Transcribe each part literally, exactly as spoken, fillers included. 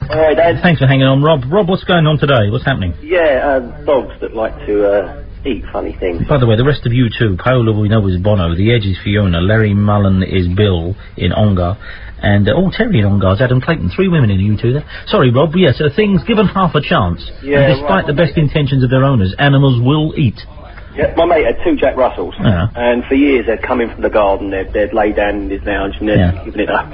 Alright, Dad. Thanks for hanging on, Rob. Rob, what's going on today? What's happening? Yeah, uh, dogs that like to, uh, eat funny things. By the way, the rest of you too. Paola, we know, is Bono. The Edge is Fiona. Larry Mullen is Bill in Ongar. And, uh, oh, Terry in Ongar's Adam Clayton. Three women in you two there. Sorry, Rob. Yes, uh, things given half a chance. Yeah, and despite right. the best intentions of their owners, animals will eat. Yeah, my mate had two Jack Russells. Yeah. And for years they'd come in from the garden, they'd, they'd lay down in his lounge and they'd Yeah. given it a...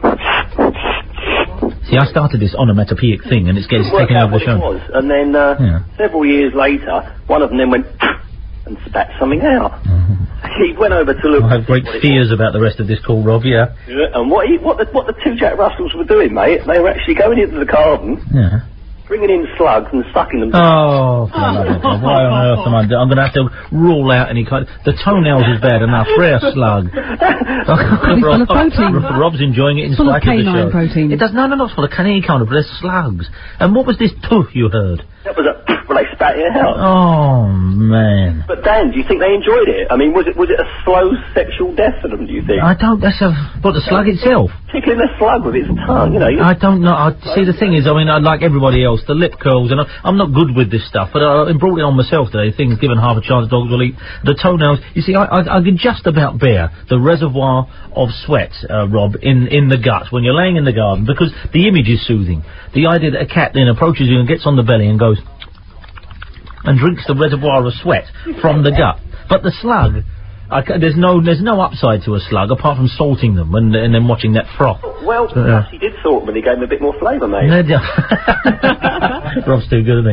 See, I started this onomatopeic thing, and it's getting Worked taken out over the what show. it was. And then, uh, Yeah. several years later, one of them then went and spat something out. He went over to look... I have great what it fears about the rest of this call, Rob, yeah. Yeah, and what, he, what, the, what the two Jack Russells were doing, mate, they were actually going into the garden, Yeah. bringing in slugs and sucking them. Oh, for the love of God. Why on earth am I... I'm going to have to rule out any kind... The toenails is bad enough. Rare slug. It's full of protein. Rob's enjoying it in Full of spite of the canine show. protein. It does... No, no, no, it's full of canine kind, but there's slugs. And what was this tooth you heard? That was a... well, they spat it out. Oh, man. But Dan, do you think they enjoyed it? I mean, was it was it a slow sexual death for them, do you think? I don't... That's a... What, the slug itself? Tickling the slug with its tongue, you know. You... I don't know. I, see, the thing is, I mean, I like everybody else, the lip curls, and I, I'm not good with this stuff, but I, I brought it on myself today. Things given half a chance, dogs will eat. The toenails, you see, I, I, I can just about bear the reservoir of sweat, uh, Rob, in, in the gut when you're laying in the garden, because the image is soothing. The idea that a cat then approaches you and gets on the belly and goes and drinks the reservoir of sweat from the gut. But the slug... I ca there's no there's no upside to a slug apart from salting them and, and then watching that froth. Well, Uh, he did salt them and he gave them a bit more flavour, mate. Rob's too good, isn't he?